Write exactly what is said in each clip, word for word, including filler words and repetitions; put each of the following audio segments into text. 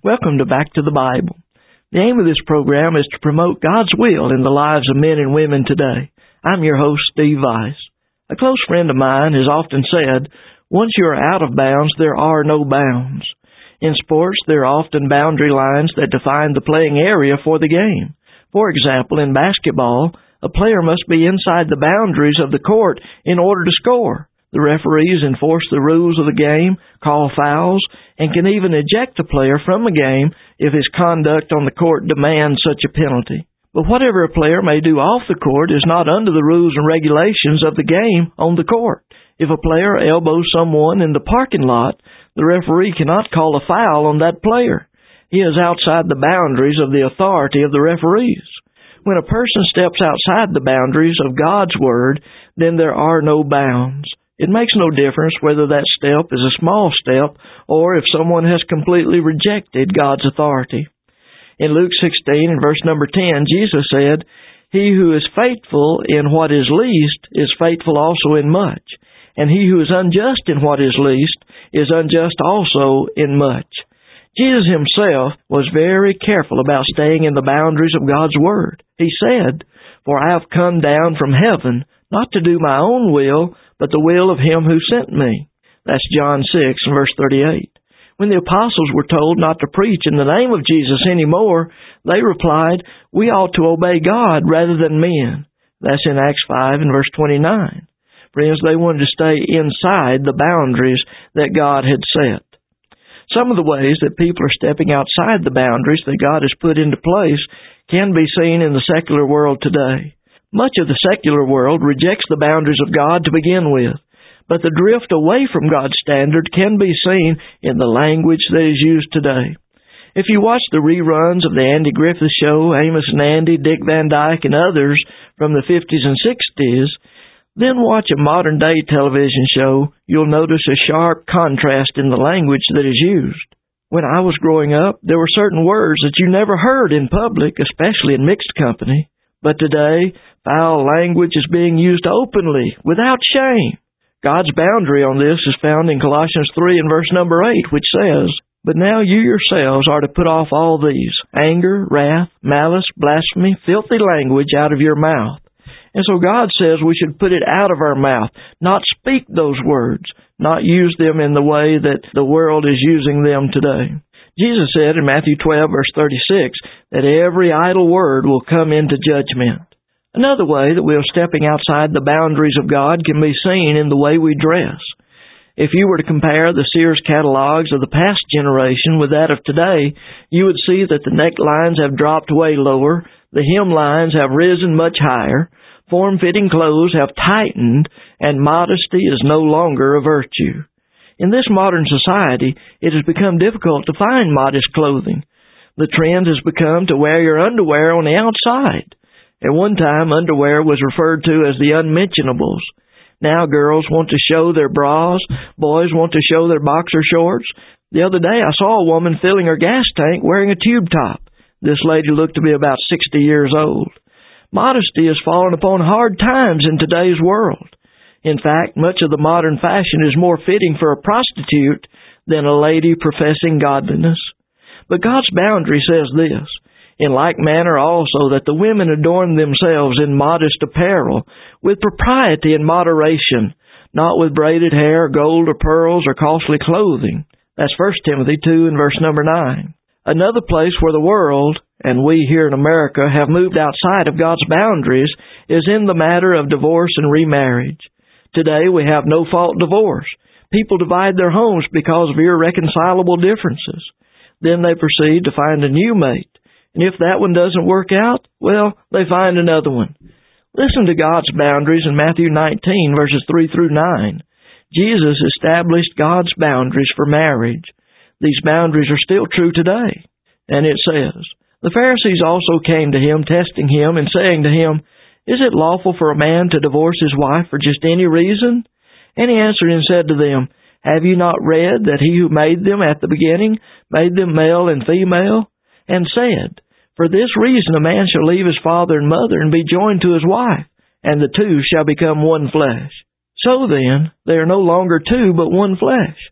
Welcome to Back to the Bible. The aim of this program is to promote God's will in the lives of men and women today. I'm your host, Steve Weiss. A close friend of mine has often said, once you are out of bounds, there are no bounds. In sports, there are often boundary lines that define the playing area for the game. For example, in basketball, a player must be inside the boundaries of the court in order to score. The referees enforce the rules of the game, call fouls, and can even eject a player from a game if his conduct on the court demands such a penalty. But whatever a player may do off the court is not under the rules and regulations of the game on the court. If a player elbows someone in the parking lot, the referee cannot call a foul on that player. He is outside the boundaries of the authority of the referees. When a person steps outside the boundaries of God's Word, then there are no bounds. It makes no difference whether that step is a small step or if someone has completely rejected God's authority. In Luke sixteen and verse number ten, Jesus said, "He who is faithful in what is least is faithful also in much, and he who is unjust in what is least is unjust also in much." Jesus himself was very careful about staying in the boundaries of God's Word. He said, "For I have come down from heaven, not to do my own will, but the will of him who sent me." That's John six and verse thirty-eight. When the apostles were told not to preach in the name of Jesus anymore, they replied, "We ought to obey God rather than men." That's in Acts five and verse twenty-nine. Friends, they wanted to stay inside the boundaries that God had set. Some of the ways that people are stepping outside the boundaries that God has put into place can be seen in the secular world today. Much of the secular world rejects the boundaries of God to begin with, but the drift away from God's standard can be seen in the language that is used today. If you watch the reruns of the Andy Griffith Show, Amos and Andy, Dick Van Dyke, and others from the fifties and sixties, then watch a modern-day television show, you'll notice a sharp contrast in the language that is used. When I was growing up, there were certain words that you never heard in public, especially in mixed company. But today, foul language is being used openly, without shame. God's boundary on this is found in Colossians three and verse number eight, which says, "But now you yourselves are to put off all these, anger, wrath, malice, blasphemy, filthy language out of your mouth." And so God says we should put it out of our mouth, not speak those words, not use them in the way that the world is using them today. Jesus said in Matthew twelve, verse thirty-six, that every idle word will come into judgment. Another way that we are stepping outside the boundaries of God can be seen in the way we dress. If you were to compare the Sears catalogs of the past generation with that of today, you would see that the necklines have dropped way lower, the hemlines have risen much higher, form-fitting clothes have tightened, and modesty is no longer a virtue. In this modern society, it has become difficult to find modest clothing. The trend has become to wear your underwear on the outside. At one time, underwear was referred to as the unmentionables. Now girls want to show their bras, boys want to show their boxer shorts. The other day, I saw a woman filling her gas tank wearing a tube top. This lady looked to be about sixty years old. Modesty has fallen upon hard times in today's world. In fact, much of the modern fashion is more fitting for a prostitute than a lady professing godliness. But God's boundary says this, "In like manner also that the women adorn themselves in modest apparel, with propriety and moderation, not with braided hair, gold or pearls, or costly clothing." That's First Timothy two and verse number nine. Another place where the world, and we here in America, have moved outside of God's boundaries is in the matter of divorce and remarriage. Today we have no-fault divorce. People divide their homes because of irreconcilable differences. Then they proceed to find a new mate. And if that one doesn't work out, well, they find another one. Listen to God's boundaries in Matthew nineteen, verses three through nine. Jesus established God's boundaries for marriage. These boundaries are still true today. And it says, "The Pharisees also came to him, testing him, and saying to him, 'Is it lawful for a man to divorce his wife for just any reason?' And he answered and said to them, 'Have you not read that he who made them at the beginning made them male and female? And said, For this reason a man shall leave his father and mother and be joined to his wife, and the two shall become one flesh. So then, they are no longer two, but one flesh.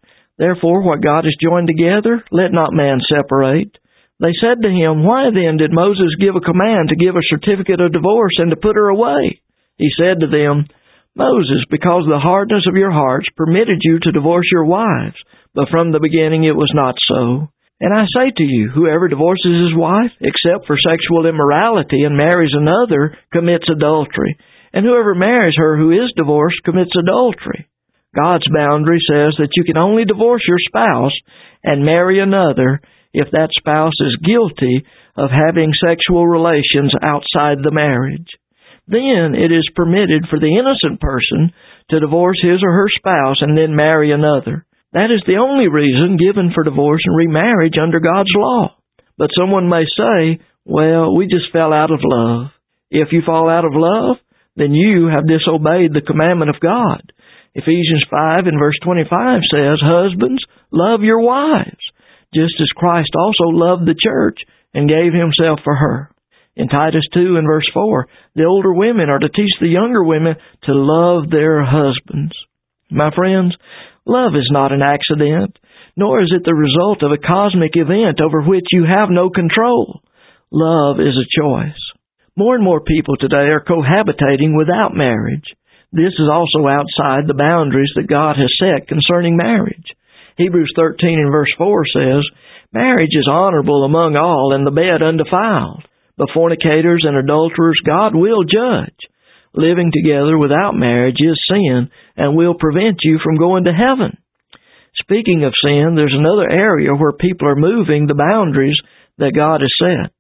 Therefore, what God has joined together, let not man separate. They said to him, Why then did Moses give a command to give a certificate of divorce and to put her away? He said to them, Moses, because the hardness of your hearts permitted you to divorce your wives, but from the beginning it was not so. And I say to you, whoever divorces his wife, except for sexual immorality, and marries another, commits adultery. And whoever marries her who is divorced commits adultery. God's boundary says that you can only divorce your spouse and marry another if that spouse is guilty of having sexual relations outside the marriage. Then it is permitted for the innocent person to divorce his or her spouse and then marry another. That is the only reason given for divorce and remarriage under God's law. But someone may say, well, we just fell out of love. If you fall out of love, then you have disobeyed the commandment of God. Ephesians five and verse twenty-five says, Husbands, love your wives, just as Christ also loved the church and gave himself for her. In Titus two and verse four, the older women are to teach the younger women to love their husbands. My friends, love is not an accident, nor is it the result of a cosmic event over which you have no control. Love is a choice. More and more people today are cohabitating without marriage. This is also outside the boundaries that God has set concerning marriage. Hebrews thirteen and verse four says, Marriage is honorable among all, and the bed undefiled. But fornicators and adulterers God will judge. Living together without marriage is sin and will prevent you from going to heaven. Speaking of sin, there's another area where people are moving the boundaries that God has set.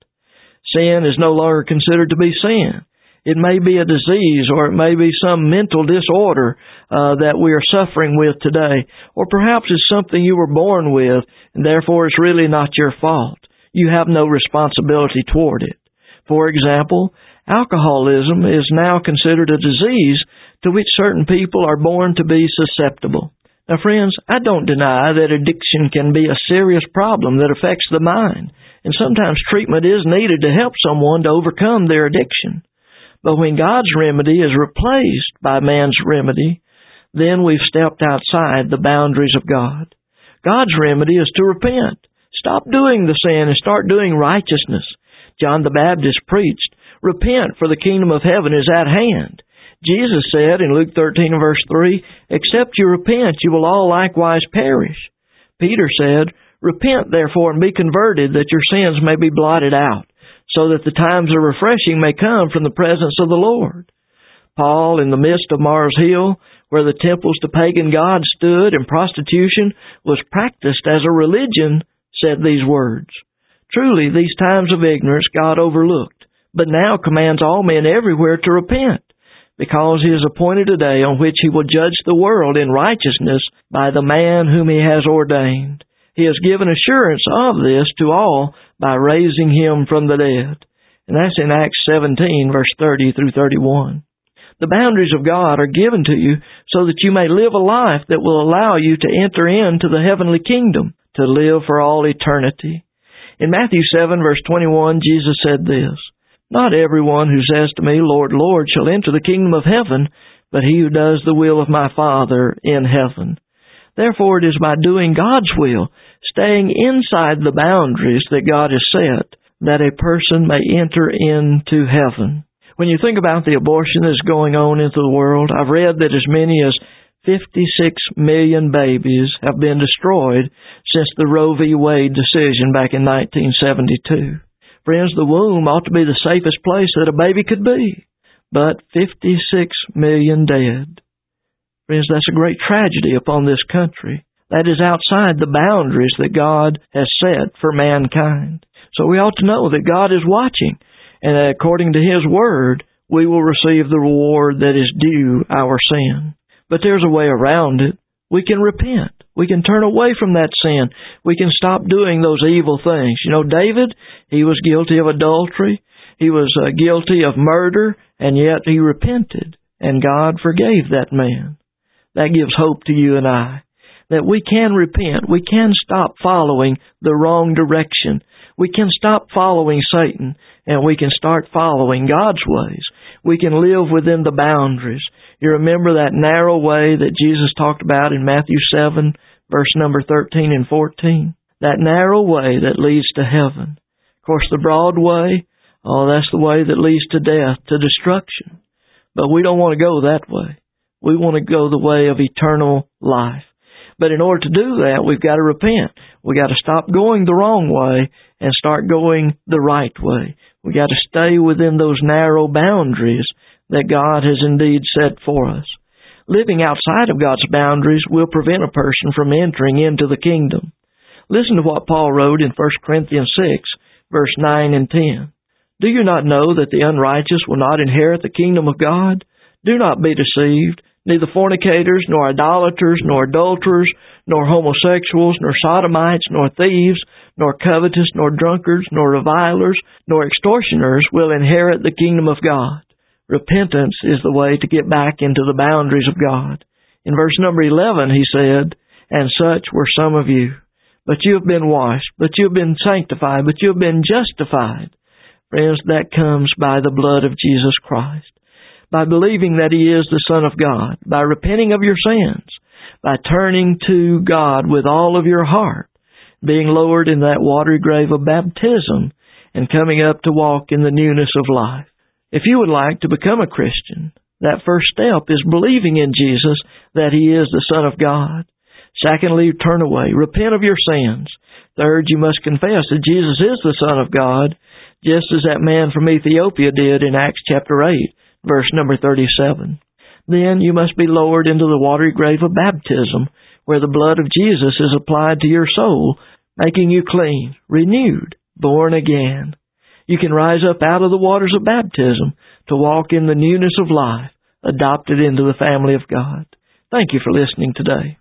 Sin is no longer considered to be sin. It may be a disease, or it may be some mental disorder uh, that we are suffering with today, or perhaps it's something you were born with, and therefore it's really not your fault. You have no responsibility toward it. For example, alcoholism is now considered a disease to which certain people are born to be susceptible. Now, friends, I don't deny that addiction can be a serious problem that affects the mind, and sometimes treatment is needed to help someone to overcome their addiction. But when God's remedy is replaced by man's remedy, then we've stepped outside the boundaries of God. God's remedy is to repent. Stop doing the sin and start doing righteousness. John the Baptist preached, Repent, for the kingdom of heaven is at hand. Jesus said in Luke thirteen verse three, Except you repent, you will all likewise perish. Peter said, Repent therefore and be converted, that your sins may be blotted out, so that the times of refreshing may come from the presence of the Lord. Paul, in the midst of Mars Hill, where the temples to pagan gods stood and prostitution was practiced as a religion, said these words, Truly, these times of ignorance God overlooked, but now commands all men everywhere to repent, because he has appointed a day on which he will judge the world in righteousness by the man whom he has ordained. He has given assurance of this to all by raising him from the dead. And that's in Acts seventeen, verse thirty through thirty-one. The boundaries of God are given to you so that you may live a life that will allow you to enter into the heavenly kingdom, to live for all eternity. In Matthew seven, verse twenty-one, Jesus said this, Not everyone who says to me, Lord, Lord, shall enter the kingdom of heaven, but he who does the will of my Father in heaven. Therefore, it is by doing God's will, staying inside the boundaries that God has set, that a person may enter into heaven. When you think about the abortion that's going on into the world, I've read that as many as fifty-six million babies have been destroyed since the Roe v. Wade decision back in nineteen seventy-two. Friends, the womb ought to be the safest place that a baby could be, but fifty-six million dead. Friends, that's a great tragedy upon this country. That is outside the boundaries that God has set for mankind. So we ought to know that God is watching, and that according to His Word, we will receive the reward that is due our sin. But there's a way around it. We can repent. We can turn away from that sin. We can stop doing those evil things. You know, David, he was guilty of adultery. He was uh, guilty of murder, and yet he repented, and God forgave that man. That gives hope to you and I, that we can repent. We can stop following the wrong direction. We can stop following Satan, and we can start following God's ways. We can live within the boundaries. You remember that narrow way that Jesus talked about in Matthew seven, verse number thirteen and fourteen. That narrow way that leads to heaven. Of course, the broad way, oh, that's the way that leads to death, to destruction. But we don't want to go that way. We want to go the way of eternal life. But in order to do that, we've got to repent. We've got to stop going the wrong way and start going the right way. We've got to stay within those narrow boundaries that God has indeed set for us. Living outside of God's boundaries will prevent a person from entering into the kingdom. Listen to what Paul wrote in First Corinthians six, verse nine and ten. Do you not know that the unrighteous will not inherit the kingdom of God? Do not be deceived. Neither fornicators, nor idolaters, nor adulterers, nor homosexuals, nor sodomites, nor thieves, nor covetous, nor drunkards, nor revilers, nor extortioners will inherit the kingdom of God. Repentance is the way to get back into the boundaries of God. In verse number eleven, he said, and such were some of you. But you have been washed, but you have been sanctified, but you have been justified. Friends, that comes by the blood of Jesus Christ. By believing that He is the Son of God, by repenting of your sins, by turning to God with all of your heart, being lowered in that watery grave of baptism, and coming up to walk in the newness of life. If you would like to become a Christian, that first step is believing in Jesus, that He is the Son of God. Secondly, turn away, repent of your sins. Third, you must confess that Jesus is the Son of God, just as that man from Ethiopia did in Acts chapter eight. Verse number thirty-seven. Then you must be lowered into the watery grave of baptism, where the blood of Jesus is applied to your soul, making you clean, renewed, born again. You can rise up out of the waters of baptism to walk in the newness of life, adopted into the family of God. Thank you for listening today.